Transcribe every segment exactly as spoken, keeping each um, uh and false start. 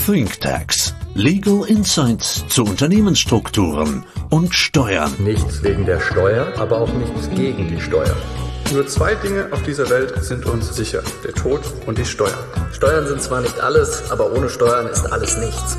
ThinkTax. Legal Insights zu Unternehmensstrukturen und Steuern. Nichts wegen der Steuer, aber auch nichts gegen die Steuer. Nur zwei Dinge auf dieser Welt sind uns sicher: der Tod und die Steuern. Steuern sind zwar nicht alles, aber ohne Steuern ist alles nichts.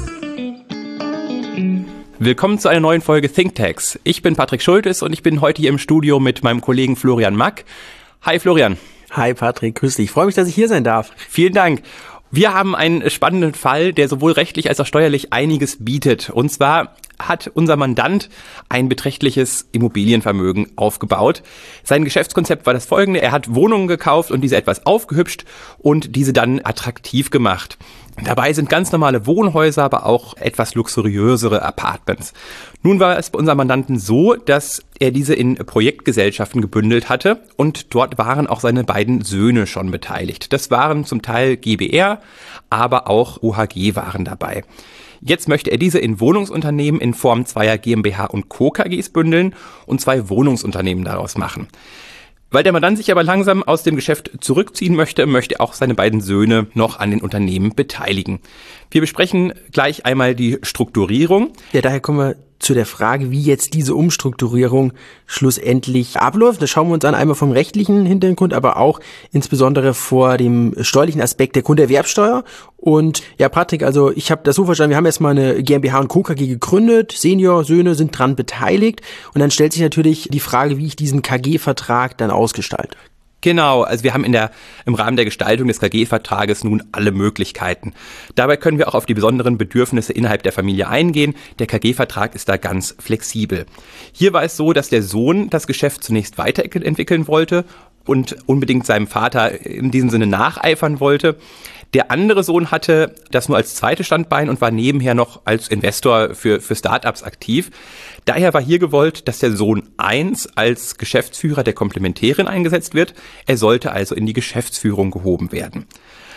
Willkommen zu einer neuen Folge ThinkTax. Ich bin Patrick Schultes und ich bin heute hier im Studio mit meinem Kollegen Florian Mack. Hi Florian. Hi Patrick, grüß dich. Ich freue mich, dass ich hier sein darf. Vielen Dank. Wir haben einen spannenden Fall, der sowohl rechtlich als auch steuerlich einiges bietet. Und zwar hat unser Mandant ein beträchtliches Immobilienvermögen aufgebaut. Sein Geschäftskonzept war das folgende: Er hat Wohnungen gekauft und diese etwas aufgehübscht und diese dann attraktiv gemacht. Dabei sind ganz normale Wohnhäuser, aber auch etwas luxuriösere Apartments. Nun war es bei unserem Mandanten so, dass er diese in Projektgesellschaften gebündelt hatte und dort waren auch seine beiden Söhne schon beteiligt. Das waren zum Teil G b R, aber auch O H G waren dabei. Jetzt möchte er diese in Wohnungsunternehmen in Form zweier GmbH und Co. K Gs bündeln und zwei Wohnungsunternehmen daraus machen. Weil der Mandant sich aber langsam aus dem Geschäft zurückziehen möchte, möchte auch seine beiden Söhne noch an den Unternehmen beteiligen. Wir besprechen gleich einmal die Strukturierung. Ja, daher kommen wir zu der Frage, wie jetzt diese Umstrukturierung schlussendlich abläuft. Das schauen wir uns an, einmal vom rechtlichen Hintergrund, aber auch insbesondere vor dem steuerlichen Aspekt der Grunderwerbsteuer. Und ja, Patrick, also ich habe das so verstanden, wir haben erstmal eine GmbH und Co. K G gegründet, Senior, Söhne sind dran beteiligt und dann stellt sich natürlich die Frage, wie ich diesen K G-Vertrag dann ausgestalte. Genau, also wir haben in der, im Rahmen der Gestaltung des K G-Vertrages nun alle Möglichkeiten. Dabei können wir auch auf die besonderen Bedürfnisse innerhalb der Familie eingehen. Der K G-Vertrag ist da ganz flexibel. Hier war es so, dass der Sohn das Geschäft zunächst weiterentwickeln wollte und unbedingt seinem Vater in diesem Sinne nacheifern wollte. Der andere Sohn hatte das nur als zweites Standbein und war nebenher noch als Investor für, für Startups aktiv. Daher war hier gewollt, dass der Sohn eins als Geschäftsführer der Komplementärin eingesetzt wird. Er sollte also in die Geschäftsführung gehoben werden.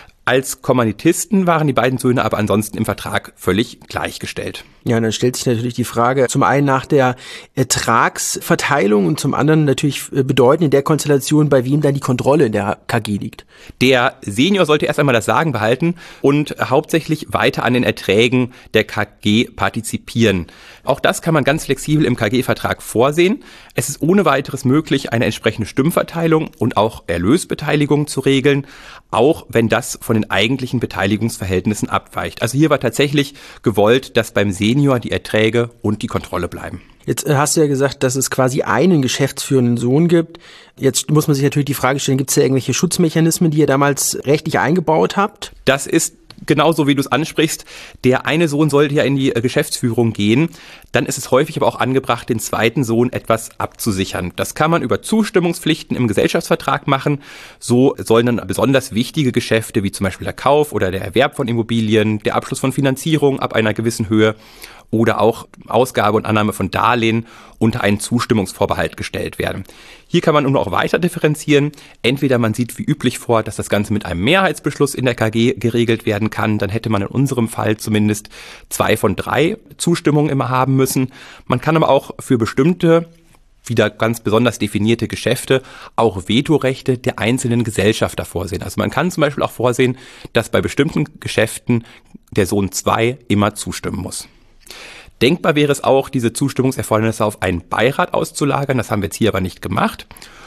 Als Kommanditisten waren die beiden Söhne aber ansonsten im Vertrag völlig gleichgestellt. Ja, und dann stellt sich natürlich die Frage, zum einen nach der Ertragsverteilung und zum anderen natürlich bedeuten in der Konstellation, bei wem dann die Kontrolle in der K G liegt. Der Senior sollte erst einmal das Sagen behalten und hauptsächlich weiter an den Erträgen der K G partizipieren. Auch das kann man ganz flexibel im K G-Vertrag vorsehen. Es ist ohne weiteres möglich, eine entsprechende Stimmverteilung und auch Erlösbeteiligung zu regeln, auch wenn das von den eigentlichen Beteiligungsverhältnissen abweicht. Also hier war tatsächlich gewollt, dass beim Senior die Erträge und die Kontrolle bleiben. Jetzt hast du ja gesagt, dass es quasi einen geschäftsführenden Sohn gibt. Jetzt muss man sich natürlich die Frage stellen, gibt es da irgendwelche Schutzmechanismen, die ihr damals rechtlich eingebaut habt? Das ist genauso, wie du es ansprichst. Der eine Sohn sollte ja in die Geschäftsführung gehen. Dann ist es häufig aber auch angebracht, den zweiten Sohn etwas abzusichern. Das kann man über Zustimmungspflichten im Gesellschaftsvertrag machen. So sollen dann besonders wichtige Geschäfte, wie zum Beispiel der Kauf oder der Erwerb von Immobilien, der Abschluss von Finanzierung ab einer gewissen Höhe oder auch Ausgabe und Annahme von Darlehen unter einen Zustimmungsvorbehalt gestellt werden. Hier kann man nun auch weiter differenzieren. Entweder man sieht wie üblich vor, dass das Ganze mit einem Mehrheitsbeschluss in der K G geregelt werden kann. Dann hätte man in unserem Fall zumindest zwei von drei Zustimmungen immer haben müssen. Man kann aber auch für bestimmte, wieder ganz besonders definierte Geschäfte auch Vetorechte der einzelnen Gesellschafter vorsehen. Also man kann zum Beispiel auch vorsehen, dass bei bestimmten Geschäften der Sohn zwei immer zustimmen muss. Denkbar wäre es auch, diese Zustimmungserfordernisse auf einen Beirat auszulagern. Das haben wir jetzt hier aber nicht gemacht.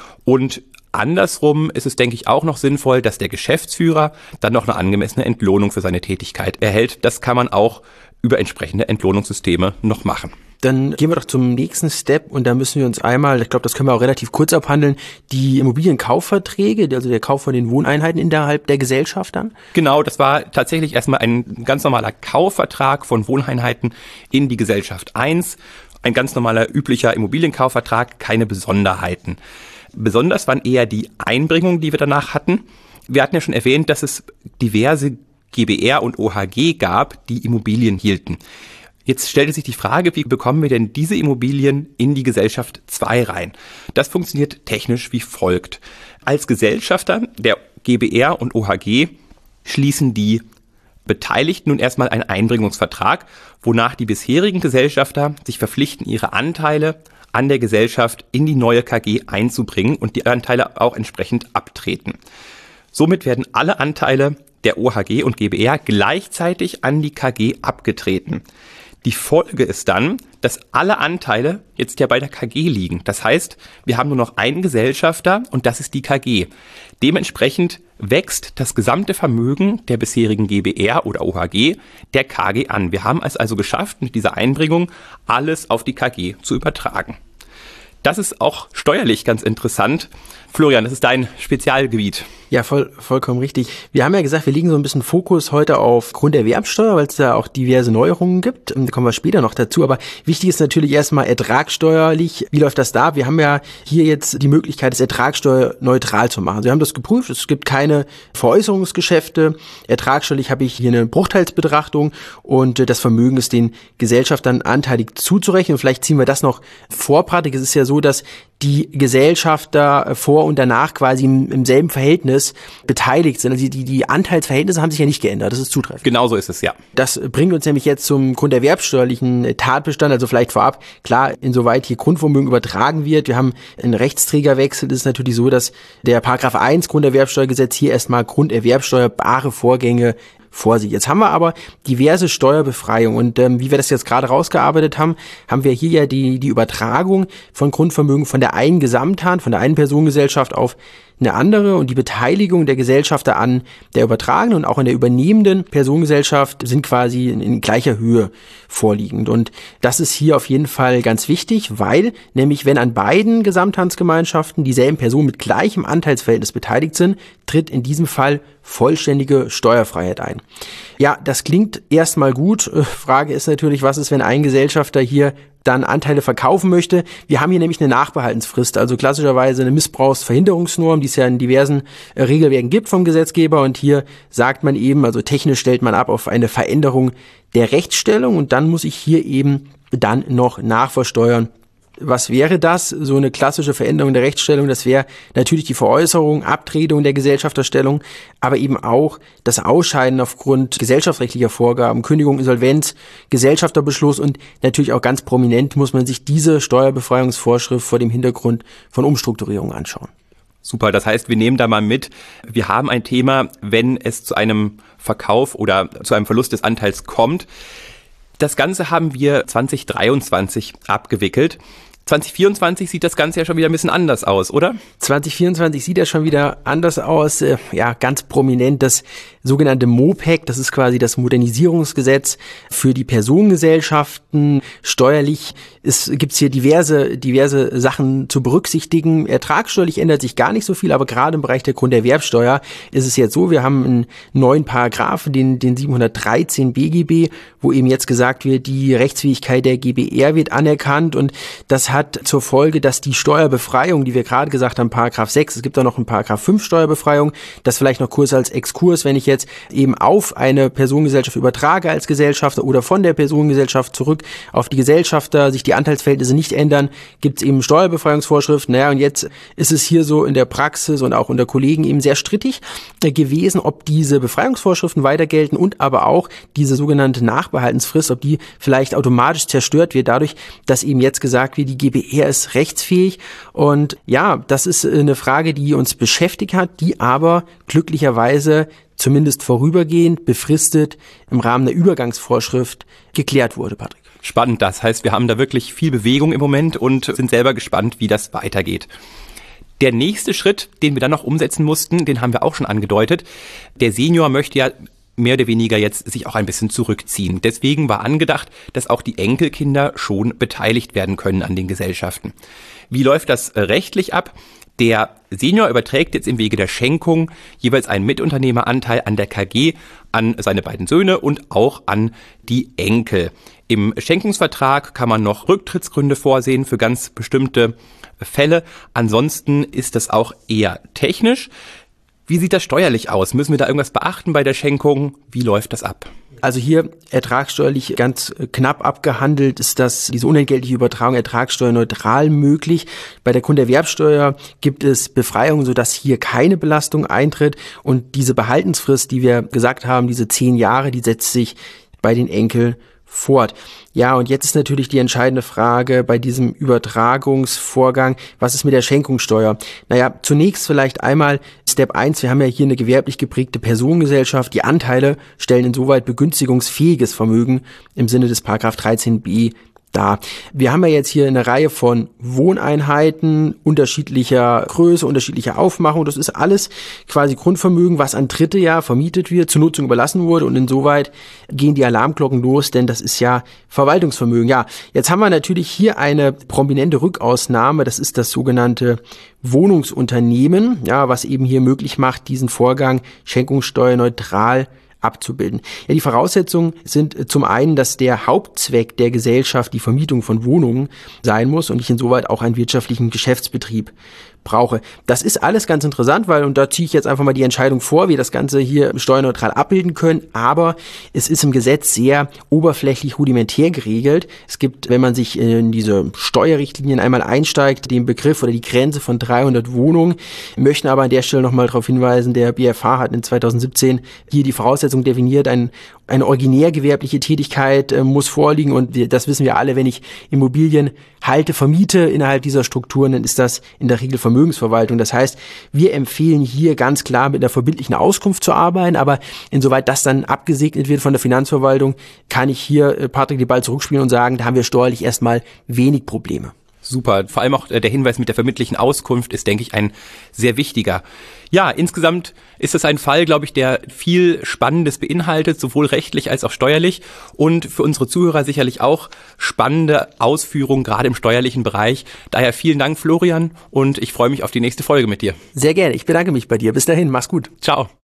Und andersrum ist es, denke ich, auch noch sinnvoll, dass der Geschäftsführer dann noch eine angemessene Entlohnung für seine Tätigkeit erhält. Das kann man auch über entsprechende Entlohnungssysteme noch machen. Dann gehen wir doch zum nächsten Step und da müssen wir uns einmal, ich glaube, das können wir auch relativ kurz abhandeln, die Immobilienkaufverträge, also der Kauf von den Wohneinheiten innerhalb der Gesellschaft dann. Genau, das war tatsächlich erstmal ein ganz normaler Kaufvertrag von Wohneinheiten in die Gesellschaft eins. Ein ganz normaler, üblicher Immobilienkaufvertrag, keine Besonderheiten. Besonders waren eher die Einbringungen, die wir danach hatten. Wir hatten ja schon erwähnt, dass es diverse G b R und O H G gab, die Immobilien hielten. Jetzt stellte sich die Frage, wie bekommen wir denn diese Immobilien in die Gesellschaft zwei rein? Das funktioniert technisch wie folgt. Als Gesellschafter der G b R und O H G schließen die Beteiligten nun erstmal einen Einbringungsvertrag, wonach die bisherigen Gesellschafter sich verpflichten, ihre Anteile an der Gesellschaft in die neue K G einzubringen und die Anteile auch entsprechend abtreten. Somit werden alle Anteile der O H G und G B R, gleichzeitig an die K G abgetreten. Die Folge ist dann, dass alle Anteile jetzt ja bei der K G liegen. Das heißt, wir haben nur noch einen Gesellschafter und das ist die K G. Dementsprechend wächst das gesamte Vermögen der bisherigen G B R oder O H G der K G an. Wir haben es also geschafft, mit dieser Einbringung alles auf die K G zu übertragen. Das ist auch steuerlich ganz interessant. Florian, das ist dein Spezialgebiet. Ja, voll, vollkommen richtig. Wir haben ja gesagt, wir legen so ein bisschen Fokus heute auf Grunderwerbsteuer, weil es da auch diverse Neuerungen gibt. Da kommen wir später noch dazu. Aber wichtig ist natürlich erstmal ertragssteuerlich. Wie läuft das da? Wir haben ja hier jetzt die Möglichkeit, es ertragssteuerneutral zu machen. Wir haben das geprüft. Es gibt keine Veräußerungsgeschäfte. Ertragssteuerlich habe ich hier eine Bruchteilsbetrachtung und das Vermögen ist den Gesellschaftern anteilig zuzurechnen. Und vielleicht ziehen wir das noch vor, Patrick. Es ist ja so, dass die Gesellschafter vor und danach quasi im, im selben Verhältnis beteiligt sind. Also die, die Anteilsverhältnisse haben sich ja nicht geändert. Das ist zutreffend. Genau so ist es, ja. Das bringt uns nämlich jetzt zum grunderwerbsteuerlichen Tatbestand. Also vielleicht vorab, klar, insoweit hier Grundvermögen übertragen wird. Wir haben einen Rechtsträgerwechsel. Das ist natürlich so, dass der Paragraph eins Grunderwerbsteuergesetz hier erstmal grunderwerbsteuerbare Vorgänge vorsieht. Jetzt haben wir aber diverse Steuerbefreiungen und ähm, wie wir das jetzt gerade rausgearbeitet haben, haben wir hier ja die die Übertragung von Grundvermögen von der einen Gesamthand, von der einen Personengesellschaft auf eine andere und die Beteiligung der Gesellschafter an der übertragenen und auch an der übernehmenden Personengesellschaft sind quasi in, in gleicher Höhe vorliegend. Und das ist hier auf jeden Fall ganz wichtig, weil nämlich wenn an beiden Gesamthandsgemeinschaften dieselben Personen mit gleichem Anteilsverhältnis beteiligt sind, tritt in diesem Fall vollständige Steuerfreiheit ein. Ja, das klingt erstmal gut. Frage ist natürlich, was ist, wenn ein Gesellschafter hier dann Anteile verkaufen möchte. Wir haben hier nämlich eine Nachbehaltensfrist, also klassischerweise eine Missbrauchsverhinderungsnorm, die es ja in diversen äh, Regelwerken gibt vom Gesetzgeber und hier sagt man eben, also technisch stellt man ab auf eine Veränderung der Rechtsstellung und dann muss ich hier eben dann noch nachversteuern. Was wäre das? So eine klassische Veränderung der Rechtsstellung, das wäre natürlich die Veräußerung, Abtretung der Gesellschafterstellung, aber eben auch das Ausscheiden aufgrund gesellschaftsrechtlicher Vorgaben, Kündigung, Insolvenz, Gesellschafterbeschluss und natürlich auch ganz prominent muss man sich diese Steuerbefreiungsvorschrift vor dem Hintergrund von Umstrukturierung anschauen. Super, das heißt, wir nehmen da mal mit, wir haben ein Thema, wenn es zu einem Verkauf oder zu einem Verlust des Anteils kommt. Das Ganze haben wir zwanzig dreiundzwanzig abgewickelt. zwanzig vierundzwanzig sieht das Ganze ja schon wieder ein bisschen anders aus, oder? zwanzig vierundzwanzig sieht ja schon wieder anders aus. Ja, ganz prominent das sogenannte MoPEG, das ist quasi das Modernisierungsgesetz für die Personengesellschaften. Steuerlich gibt es hier diverse diverse Sachen zu berücksichtigen. Ertragssteuerlich ändert sich gar nicht so viel, aber gerade im Bereich der Grunderwerbsteuer ist es jetzt so, wir haben einen neuen Paragraphen, den, den siebenhundertdreizehn B G B, wo eben jetzt gesagt wird, die Rechtsfähigkeit der G B R wird anerkannt und das hat zur Folge, dass die Steuerbefreiung, die wir gerade gesagt haben, Paragraph sechs, es gibt da noch einen Paragraph fünf Steuerbefreiung, das vielleicht noch kurz als Exkurs, wenn ich jetzt eben auf eine Personengesellschaft übertrage als Gesellschafter oder von der Personengesellschaft zurück auf die Gesellschafter, sich die Anteilsverhältnisse nicht ändern, gibt es eben Steuerbefreiungsvorschriften. Naja, und jetzt ist es hier so in der Praxis und auch unter Kollegen eben sehr strittig gewesen, ob diese Befreiungsvorschriften weiter gelten und aber auch diese sogenannte Nachbehaltensfrist, ob die vielleicht automatisch zerstört wird, dadurch, dass eben jetzt gesagt wird, die G B R ist rechtsfähig. Und ja, das ist eine Frage, die uns beschäftigt hat, die aber glücklicherweise zumindest vorübergehend, befristet im Rahmen der Übergangsvorschrift geklärt wurde, Patrick. Spannend, das heißt, wir haben da wirklich viel Bewegung im Moment und sind selber gespannt, wie das weitergeht. Der nächste Schritt, den wir dann noch umsetzen mussten, den haben wir auch schon angedeutet. Der Senior möchte ja mehr oder weniger jetzt sich auch ein bisschen zurückziehen. Deswegen war angedacht, dass auch die Enkelkinder schon beteiligt werden können an den Gesellschaften. Wie läuft das rechtlich ab? Der Senior überträgt jetzt im Wege der Schenkung jeweils einen Mitunternehmeranteil an der K G, an seine beiden Söhne und auch an die Enkel. Im Schenkungsvertrag kann man noch Rücktrittsgründe vorsehen für ganz bestimmte Fälle. Ansonsten ist das auch eher technisch. Wie sieht das steuerlich aus? Müssen wir da irgendwas beachten bei der Schenkung? Wie läuft das ab? Also hier ertragssteuerlich ganz knapp abgehandelt ist das, diese unentgeltliche Übertragung ertragssteuerneutral möglich. Bei der Grunderwerbsteuer gibt es Befreiungen, sodass hier keine Belastung eintritt. Und diese Behaltensfrist, die wir gesagt haben, diese zehn Jahre, die setzt sich bei den Enkeln fort. Ja, und jetzt ist natürlich die entscheidende Frage bei diesem Übertragungsvorgang, was ist mit der Schenkungssteuer? Naja, zunächst vielleicht einmal Step eins, wir haben ja hier eine gewerblich geprägte Personengesellschaft. Die Anteile stellen insoweit begünstigungsfähiges Vermögen im Sinne des Paragraph dreizehn b da. Wir haben ja jetzt hier eine Reihe von Wohneinheiten unterschiedlicher Größe, unterschiedlicher Aufmachung. Das ist alles quasi Grundvermögen, was an Dritte ja vermietet wird, zur Nutzung überlassen wurde, und insoweit gehen die Alarmglocken los, denn das ist ja Verwaltungsvermögen. Ja, jetzt haben wir natürlich hier eine prominente Rückausnahme, das ist das sogenannte Wohnungsunternehmen, ja, was eben hier möglich macht, diesen Vorgang schenkungssteuerneutral abzubilden. Ja, die Voraussetzungen sind zum einen, dass der Hauptzweck der Gesellschaft die Vermietung von Wohnungen sein muss und ich insoweit auch einen wirtschaftlichen Geschäftsbetrieb brauche. Das ist alles ganz interessant, weil, und da ziehe ich jetzt einfach mal die Entscheidung vor, wie wir das Ganze hier steuerneutral abbilden können, aber es ist im Gesetz sehr oberflächlich rudimentär geregelt. Es gibt, wenn man sich in diese Steuerrichtlinien einmal einsteigt, den Begriff oder die Grenze von dreihundert Wohnungen, möchten aber an der Stelle nochmal darauf hinweisen, der B F H hat in zweitausendsiebzehn hier die Voraussetzung definiert, ein eine originär gewerbliche Tätigkeit äh, muss vorliegen, und wir, das wissen wir alle, wenn ich Immobilien halte, vermiete innerhalb dieser Strukturen, dann ist das in der Regel Vermögensverwaltung. Das heißt, wir empfehlen hier ganz klar mit einer verbindlichen Auskunft zu arbeiten, aber insoweit das dann abgesegnet wird von der Finanzverwaltung, kann ich hier äh, Patrick den Ball zurückspielen und sagen, da haben wir steuerlich erstmal wenig Probleme. Super. Vor allem auch der Hinweis mit der verbindlichen Auskunft ist, denke ich, ein sehr wichtiger. Ja, insgesamt ist es ein Fall, glaube ich, der viel Spannendes beinhaltet, sowohl rechtlich als auch steuerlich, und für unsere Zuhörer sicherlich auch spannende Ausführungen, gerade im steuerlichen Bereich. Daher vielen Dank, Florian, und ich freue mich auf die nächste Folge mit dir. Sehr gerne. Ich bedanke mich bei dir. Bis dahin. Mach's gut. Ciao.